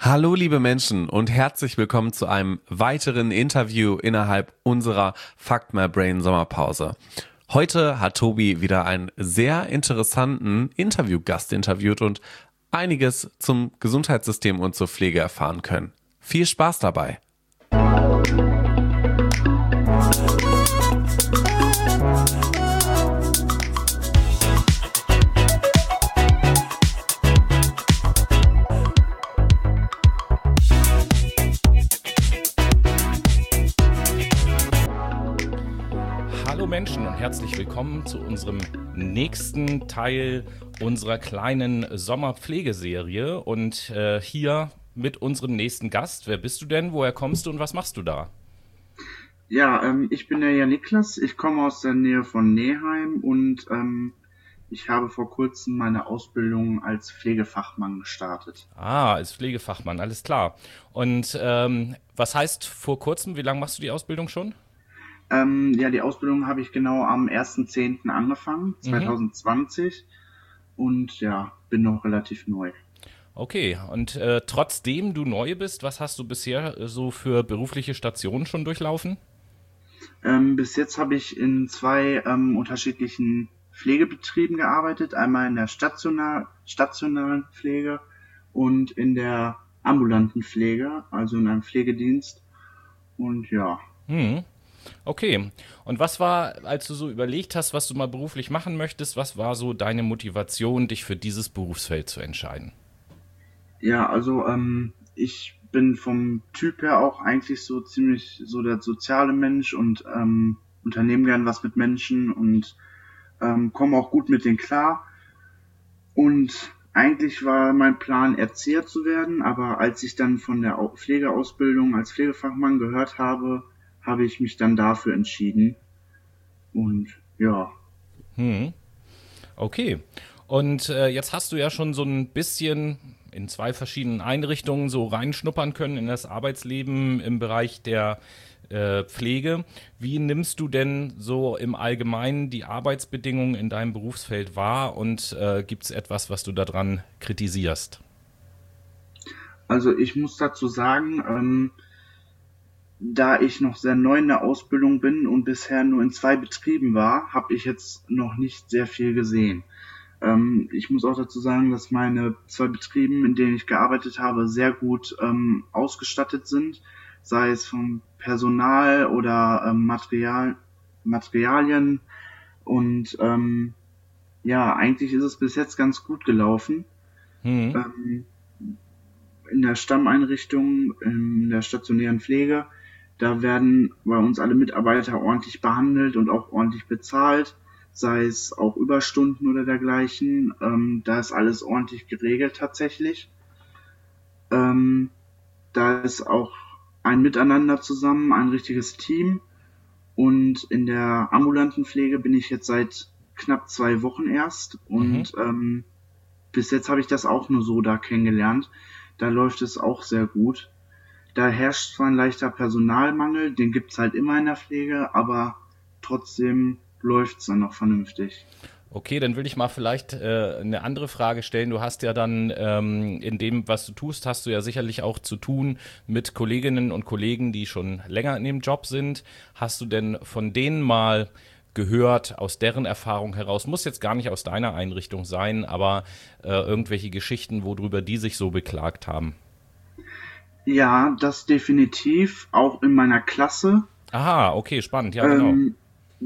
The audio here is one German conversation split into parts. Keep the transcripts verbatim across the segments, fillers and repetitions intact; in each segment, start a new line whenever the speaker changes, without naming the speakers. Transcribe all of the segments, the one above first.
Hallo liebe Menschen und herzlich willkommen zu einem weiteren Interview innerhalb unserer Fuck My Brain Sommerpause. Heute hat Tobi wieder einen sehr interessanten Interviewgast interviewt und einiges zum Gesundheitssystem und zur Pflege erfahren können. Viel Spaß dabei!
Hallo Menschen und herzlich willkommen zu unserem nächsten Teil unserer kleinen Sommerpflegeserie und äh, hier mit unserem nächsten Gast. Wer bist du denn, woher kommst du und was machst du da?
Ja, ähm, ich bin der Jan Niklas, ich komme aus der Nähe von Neheim und ähm, ich habe vor kurzem meine Ausbildung als Pflegefachmann gestartet.
Ah, als Pflegefachmann, alles klar. Und ähm, was heißt vor kurzem, wie lange machst du die Ausbildung schon?
Ähm, ja, die Ausbildung habe ich genau am ersten zehnten angefangen, zwanzig zwanzig, und ja, bin noch relativ neu.
Okay, und äh, trotzdem du neu bist, was hast du bisher äh, so für berufliche Stationen schon durchlaufen?
Ähm, bis jetzt habe ich in zwei ähm, unterschiedlichen Pflegebetrieben gearbeitet, einmal in der stationar stationaren Pflege und in der ambulanten Pflege, also in einem Pflegedienst. Und ja.
Hm. Okay, und was war, als du so überlegt hast, was du mal beruflich machen möchtest, was war so deine Motivation, dich für dieses Berufsfeld zu entscheiden?
Ja, also ähm, ich bin vom Typ her auch eigentlich so ziemlich so der soziale Mensch und ähm, unternehme gern was mit Menschen und ähm, komme auch gut mit denen klar. Und eigentlich war mein Plan, Erzieher zu werden, aber als ich dann von der Au- Pflegeausbildung als Pflegefachmann gehört habe, habe ich mich dann dafür entschieden. Und ja.
Hm. Okay, und äh, jetzt hast du ja schon so ein bisschen in zwei verschiedenen Einrichtungen so reinschnuppern können in das Arbeitsleben im Bereich der äh, Pflege. Wie nimmst du denn so im Allgemeinen die Arbeitsbedingungen in deinem Berufsfeld wahr und äh, gibt es etwas, was du daran kritisierst?
Also ich muss dazu sagen, ähm, da ich noch sehr neu in der Ausbildung bin und bisher nur in zwei Betrieben war, habe ich jetzt noch nicht sehr viel gesehen. Ähm, ich muss auch dazu sagen, dass meine zwei Betrieben, in denen ich gearbeitet habe, sehr gut ähm, ausgestattet sind, sei es vom Personal oder ähm, Material, Materialien. Und ähm, ja, eigentlich ist es bis jetzt ganz gut gelaufen.
Hm.
Ähm, in der Stammeinrichtung, in der stationären Pflege, da werden bei uns alle Mitarbeiter ordentlich behandelt und auch ordentlich bezahlt, sei es auch Überstunden oder dergleichen. Ähm, da ist alles ordentlich geregelt tatsächlich. Ähm, da ist auch ein Miteinander zusammen, ein richtiges Team. Und in der ambulanten Pflege bin ich jetzt seit knapp zwei Wochen erst. Und
Mhm.
ähm, bis jetzt habe ich das auch nur so da kennengelernt. Da läuft es auch sehr gut. Da herrscht zwar ein leichter Personalmangel, den gibt's halt immer in der Pflege, aber trotzdem läuft's dann noch vernünftig.
Okay, dann will ich mal vielleicht äh, eine andere Frage stellen. Du hast ja dann ähm, in dem, was du tust, hast du ja sicherlich auch zu tun mit Kolleginnen und Kollegen, die schon länger in dem Job sind. Hast du denn von denen mal gehört, aus deren Erfahrung heraus, muss jetzt gar nicht aus deiner Einrichtung sein, aber äh, irgendwelche Geschichten, worüber die sich so beklagt haben?
Ja, das definitiv, auch in meiner Klasse.
Aha, okay, spannend, ja, genau.
Ähm,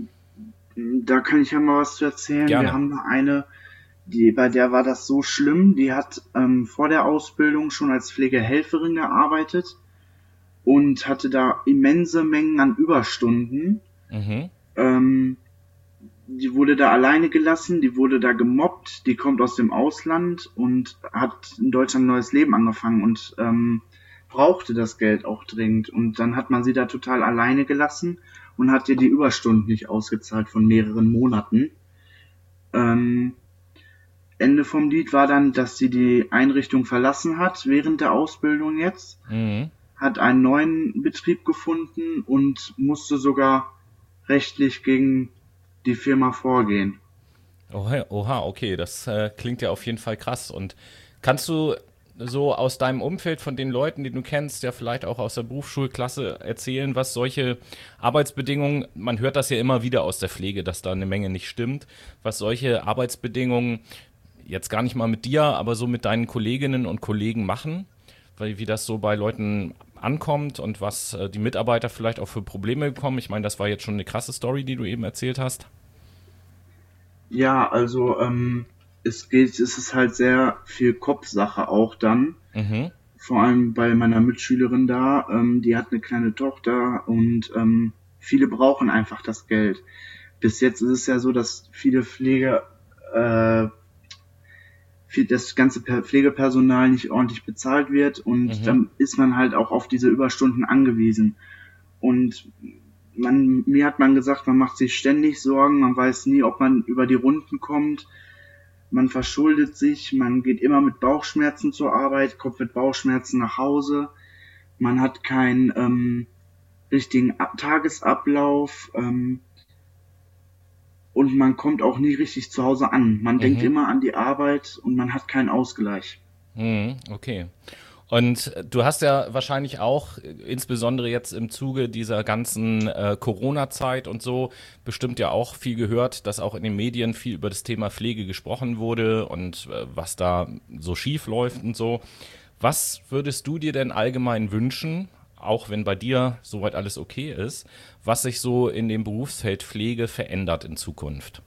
da kann ich ja mal was zu erzählen. Wir
Gerne.
haben da eine, die, bei der war das so schlimm, die hat ähm, vor der Ausbildung schon als Pflegehelferin gearbeitet und hatte da immense Mengen an Überstunden.
Mhm.
Ähm, die wurde da alleine gelassen, die wurde da gemobbt, die kommt aus dem Ausland und hat in Deutschland ein neues Leben angefangen und ähm, brauchte das Geld auch dringend. Und dann hat man sie da total alleine gelassen und hat ihr die Überstunden nicht ausgezahlt von mehreren Monaten. Ähm, Ende vom Lied war dann, dass sie die Einrichtung verlassen hat während der Ausbildung jetzt,
Mhm.
hat einen neuen Betrieb gefunden und musste sogar rechtlich gegen die Firma vorgehen.
Oha, oha, okay, das äh, klingt ja auf jeden Fall krass. Und kannst du so aus deinem Umfeld von den Leuten, die du kennst, ja vielleicht auch aus der Berufsschulklasse erzählen, was solche Arbeitsbedingungen, man hört das ja immer wieder aus der Pflege, dass da eine Menge nicht stimmt, was solche Arbeitsbedingungen jetzt gar nicht mal mit dir, aber so mit deinen Kolleginnen und Kollegen machen, weil wie das so bei Leuten ankommt und was äh, die Mitarbeiter vielleicht auch für Probleme bekommen. Ich meine, das war jetzt schon eine krasse Story, die du eben erzählt hast.
Ja, also ähm, es geht, es ist halt sehr viel Kopfsache auch dann.
Mhm.
Vor allem bei meiner Mitschülerin da, ähm, die hat eine kleine Tochter und ähm, viele brauchen einfach das Geld. Bis jetzt ist es ja so, dass viele Pflege, äh, viel, das ganze Pflegepersonal nicht ordentlich bezahlt wird und
Mhm.
dann ist man halt auch auf diese Überstunden angewiesen. Und man, mir hat man gesagt, man macht sich ständig Sorgen, man weiß nie, ob man über die Runden kommt. Man verschuldet sich, man geht immer mit Bauchschmerzen zur Arbeit, kommt mit Bauchschmerzen nach Hause. Man hat keinen ähm, richtigen Ab- Tagesablauf ähm, und man kommt auch nie richtig zu Hause an. Man
Mhm.
denkt immer an die Arbeit und man hat keinen Ausgleich.
Mhm, okay. Und du hast ja wahrscheinlich auch, äh, insbesondere jetzt im Zuge dieser ganzen äh, Corona-Zeit und so, bestimmt ja auch viel gehört, dass auch in den Medien viel über das Thema Pflege gesprochen wurde und äh, was da so schief läuft und so. Was würdest du dir denn allgemein wünschen, auch wenn bei dir soweit alles okay ist, was sich so in dem Berufsfeld Pflege verändert in Zukunft?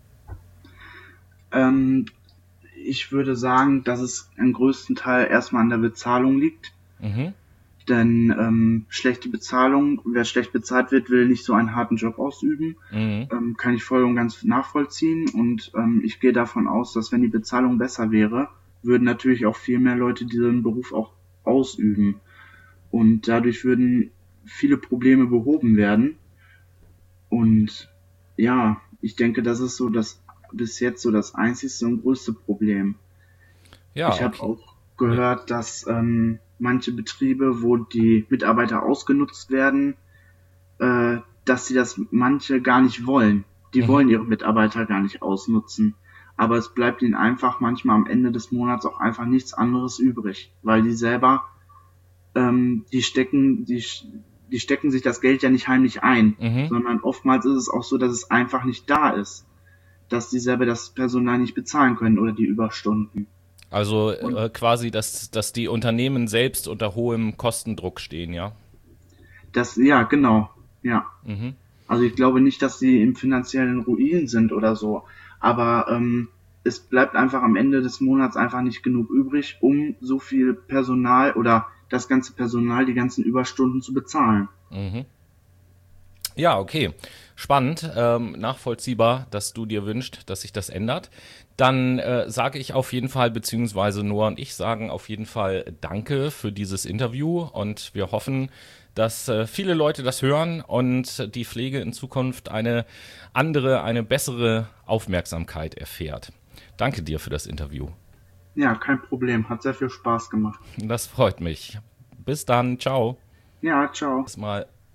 Ähm, ich würde sagen, dass es im größten Teil erstmal an der Bezahlung liegt.
Mhm.
Denn ähm, schlechte Bezahlung, wer schlecht bezahlt wird, will nicht so einen harten Job ausüben.
Mhm.
Ähm, kann ich voll und ganz nachvollziehen. Und ähm, ich gehe davon aus, dass wenn die Bezahlung besser wäre, würden natürlich auch viel mehr Leute diesen Beruf auch ausüben. Und dadurch würden viele Probleme behoben werden. Und ja, ich denke, das ist so das bis jetzt so das einzigste und größte Problem.
Ja,
Ich habe
okay.
auch gehört, dass ähm, manche Betriebe, wo die Mitarbeiter ausgenutzt werden, äh, dass sie das manche gar nicht wollen. Die
Mhm.
wollen ihre Mitarbeiter gar nicht ausnutzen. Aber es bleibt ihnen einfach manchmal am Ende des Monats auch einfach nichts anderes übrig, weil die selber, ähm, die stecken, die, die stecken sich das Geld ja nicht heimlich ein,
Mhm.
sondern oftmals ist es auch so, dass es einfach nicht da ist, dass die selber das Personal nicht bezahlen können oder die Überstunden.
Also
Und
äh, quasi, dass, dass die Unternehmen selbst unter hohem Kostendruck stehen, ja?
das, ja, genau, ja.
Mhm.
Also ich glaube nicht, dass sie im finanziellen Ruin sind oder so, aber ähm, es bleibt einfach am Ende des Monats einfach nicht genug übrig, um so viel Personal oder das ganze Personal, die ganzen Überstunden zu bezahlen.
Mhm. Ja, okay. Spannend, ähm, nachvollziehbar, dass du dir wünschst, dass sich das ändert. Dann äh, sage ich auf jeden Fall, beziehungsweise Noah und ich sagen auf jeden Fall Danke für dieses Interview und wir hoffen, dass äh, viele Leute das hören und die Pflege in Zukunft eine andere, eine bessere Aufmerksamkeit erfährt. Danke dir für das Interview.
Ja, kein Problem, hat sehr viel Spaß gemacht.
Das freut mich. Bis dann, ciao.
Ja, ciao.
Bis mal.